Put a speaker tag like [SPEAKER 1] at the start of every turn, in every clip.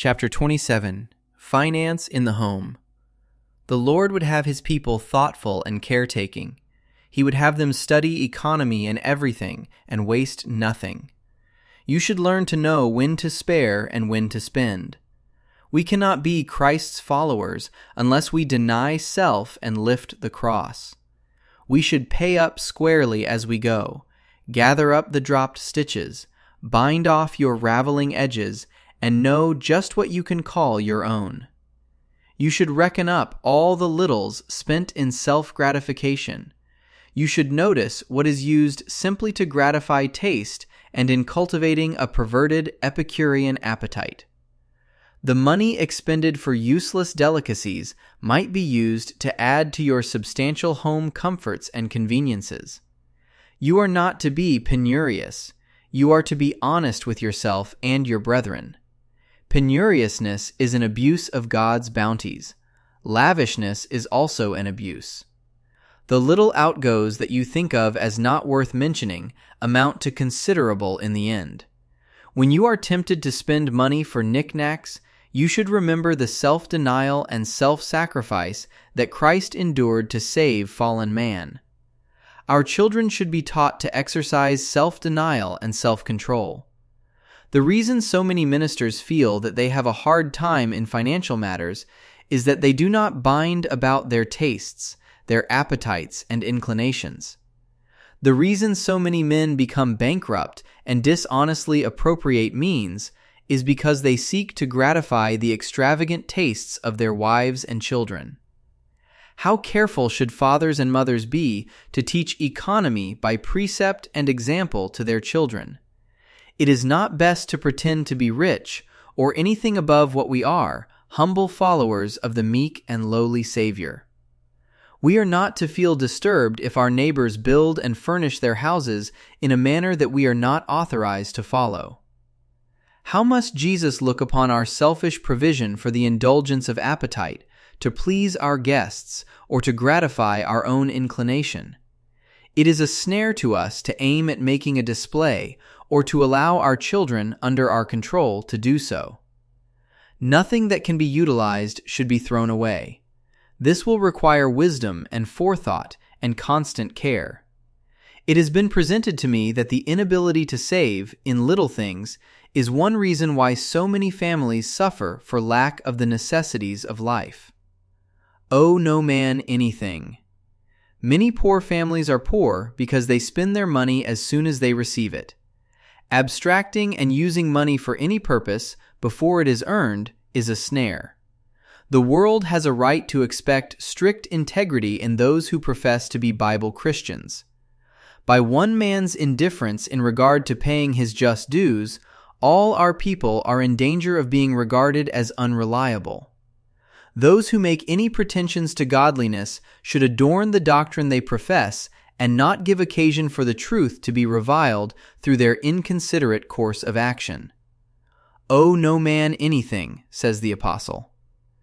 [SPEAKER 1] Chapter 27, Finance in the Home. The Lord would have His people thoughtful and caretaking. He would have them study economy in everything and waste nothing. You should learn to know when to spare and when to spend. We cannot be Christ's followers unless we deny self and lift the cross. We should pay up squarely as we go, gather up the dropped stitches, bind off your raveling edges, and know just what you can call your own. You should reckon up all the littles spent in self-gratification. You should notice what is used simply to gratify taste and in cultivating a perverted Epicurean appetite. The money expended for useless delicacies might be used to add to your substantial home comforts and conveniences. You are not to be penurious. You are to be honest with yourself and your brethren. Penuriousness is an abuse of God's bounties. Lavishness is also an abuse. The little outgoes that you think of as not worth mentioning amount to considerable in the end. When you are tempted to spend money for knickknacks, you should remember the self-denial and self-sacrifice that Christ endured to save fallen man. Our children should be taught to exercise self-denial and self-control. The reason so many ministers feel that they have a hard time in financial matters is that they do not bind about their tastes, their appetites, and inclinations. The reason so many men become bankrupt and dishonestly appropriate means is because they seek to gratify the extravagant tastes of their wives and children. How careful should fathers and mothers be to teach economy by precept and example to their children? It is not best to pretend to be rich or anything above what we are, humble followers of the meek and lowly Savior. We are not to feel disturbed if our neighbors build and furnish their houses in a manner that we are not authorized to follow. How must Jesus look upon our selfish provision for the indulgence of appetite, to please our guests, or to gratify our own inclination? It is a snare to us to aim at making a display, or to allow our children under our control to do so. Nothing that can be utilized should be thrown away. This will require wisdom and forethought and constant care. It has been presented to me that the inability to save in little things is one reason why so many families suffer for lack of the necessities of life. Owe no man anything. Many poor families are poor because they spend their money as soon as they receive it. Abstracting and using money for any purpose before it is earned is a snare. The world has a right to expect strict integrity in those who profess to be Bible Christians. By one man's indifference in regard to paying his just dues, all our people are in danger of being regarded as unreliable. Those who make any pretensions to godliness should adorn the doctrine they profess and not give occasion for the truth to be reviled through their inconsiderate course of action. Owe no man anything, says the apostle.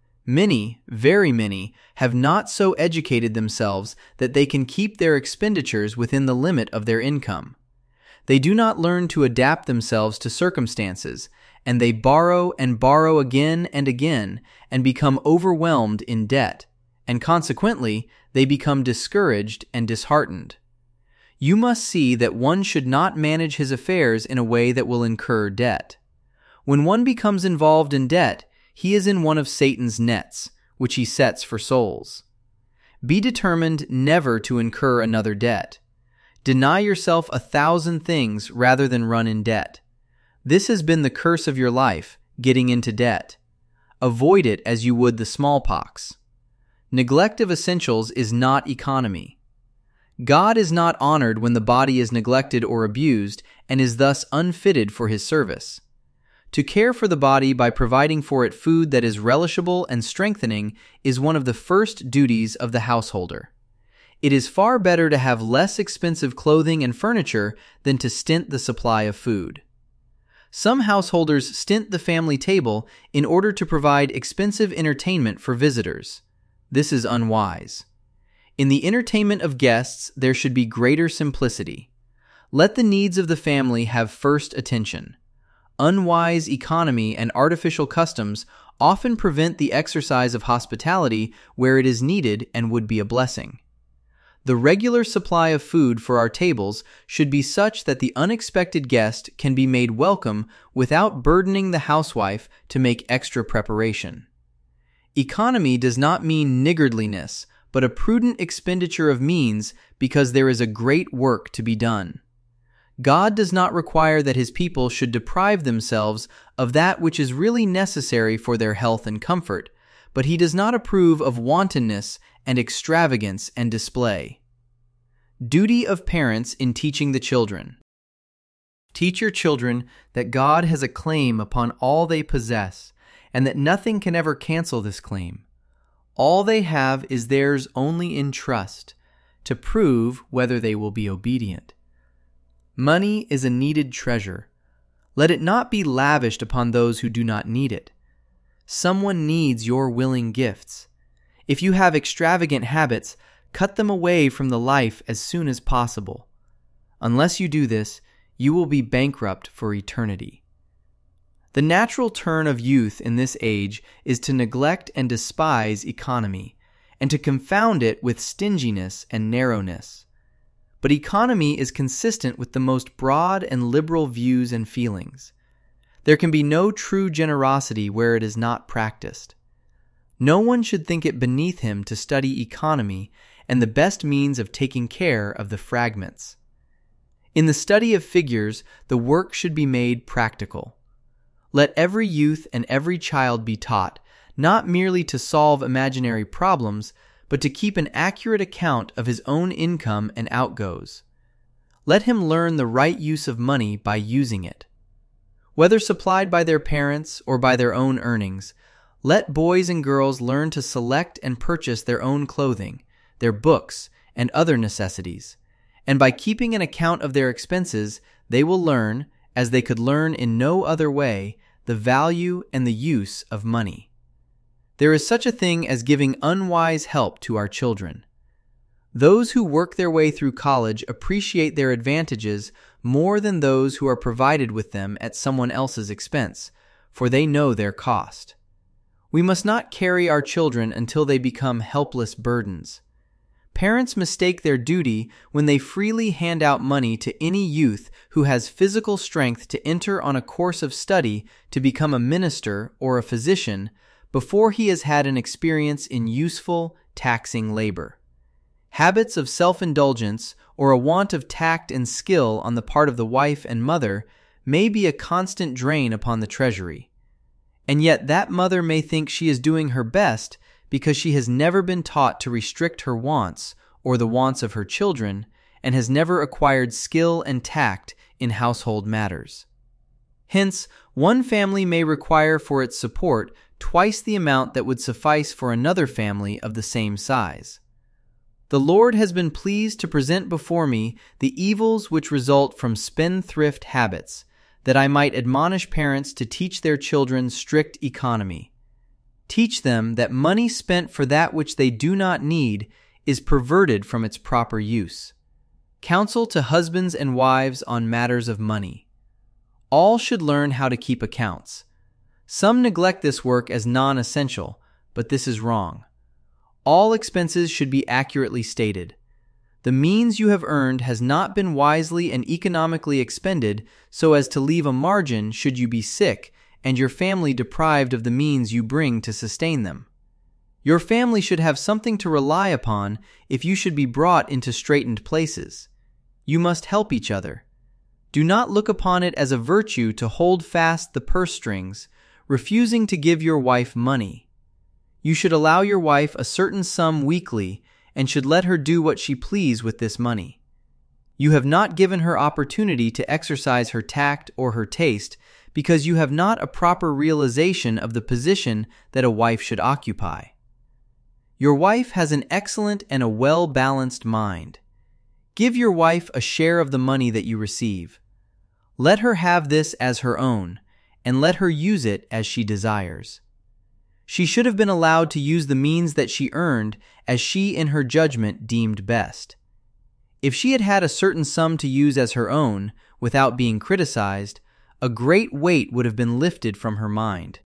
[SPEAKER 1] Many, very many, have not so educated themselves that they can keep their expenditures within the limit of their income. They do not learn to adapt themselves to circumstances, and they borrow and borrow again and again and become overwhelmed in debt, and consequently they become discouraged and disheartened. You must see that one should not manage his affairs in a way that will incur debt. When one becomes involved in debt, he is in one of Satan's nets, which he sets for souls. Be determined never to incur another debt. Deny yourself 1,000 things rather than run in debt. This has been the curse of your life, getting into debt. Avoid it as you would the smallpox. Neglect of essentials is not economy. God is not honored when the body is neglected or abused and is thus unfitted for His service. To care for the body by providing for it food that is relishable and strengthening is one of the first duties of the householder. It is far better to have less expensive clothing and furniture than to stint the supply of food. Some householders stint the family table in order to provide expensive entertainment for visitors. This is unwise. In the entertainment of guests, there should be greater simplicity. Let the needs of the family have first attention. Unwise economy and artificial customs often prevent the exercise of hospitality where it is needed and would be a blessing. The regular supply of food for our tables should be such that the unexpected guest can be made welcome without burdening the housewife to make extra preparation. Economy does not mean niggardliness, but a prudent expenditure of means because there is a great work to be done. God does not require that His people should deprive themselves of that which is really necessary for their health and comfort, but He does not approve of wantonness and extravagance and display. Duty of parents in teaching the children. Teach your children that God has a claim upon all they possess, and that nothing can ever cancel this claim. All they have is theirs only in trust, to prove whether they will be obedient. Money is a needed treasure. Let it not be lavished upon those who do not need it. Someone needs your willing gifts. If you have extravagant habits, cut them away from the life as soon as possible. Unless you do this, you will be bankrupt for eternity. The natural turn of youth in this age is to neglect and despise economy, and to confound it with stinginess and narrowness. But economy is consistent with the most broad and liberal views and feelings. There can be no true generosity where it is not practiced. No one should think it beneath him to study economy and the best means of taking care of the fragments. In the study of figures, the work should be made practical. Let every youth and every child be taught, not merely to solve imaginary problems, but to keep an accurate account of his own income and outgoes. Let him learn the right use of money by using it. Whether supplied by their parents or by their own earnings, let boys and girls learn to select and purchase their own clothing, their books, and other necessities, and by keeping an account of their expenses, they will learn, as they could learn in no other way, the value and the use of money. There is such a thing as giving unwise help to our children. Those who work their way through college appreciate their advantages more than those who are provided with them at someone else's expense, for they know their cost. We must not carry our children until they become helpless burdens. Parents mistake their duty when they freely hand out money to any youth who has physical strength to enter on a course of study to become a minister or a physician before he has had an experience in useful, taxing labor. Habits of self-indulgence or a want of tact and skill on the part of the wife and mother may be a constant drain upon the treasury. And yet that mother may think she is doing her best because she has never been taught to restrict her wants or the wants of her children and has never acquired skill and tact in household matters. Hence, one family may require for its support twice the amount that would suffice for another family of the same size. The Lord has been pleased to present before me the evils which result from spendthrift habits, that I might admonish parents to teach their children strict economy. Teach them that money spent for that which they do not need is perverted from its proper use. Counsel to husbands and wives on matters of money. All should learn how to keep accounts. Some neglect this work as non-essential, but this is wrong. All expenses should be accurately stated. The means you have earned has not been wisely and economically expended so as to leave a margin should you be sick and your family deprived of the means you bring to sustain them. Your family should have something to rely upon if you should be brought into straitened places. You must help each other. Do not look upon it as a virtue to hold fast the purse strings, refusing to give your wife money. You should allow your wife a certain sum weekly and should let her do what she please with this money. You have not given her opportunity to exercise her tact or her taste because you have not a proper realization of the position that a wife should occupy. Your wife has an excellent and a well-balanced mind. Give your wife a share of the money that you receive. Let her have this as her own, and let her use it as she desires. She should have been allowed to use the means that she earned as she in her judgment deemed best. If she had had a certain sum to use as her own, without being criticized, a great weight would have been lifted from her mind.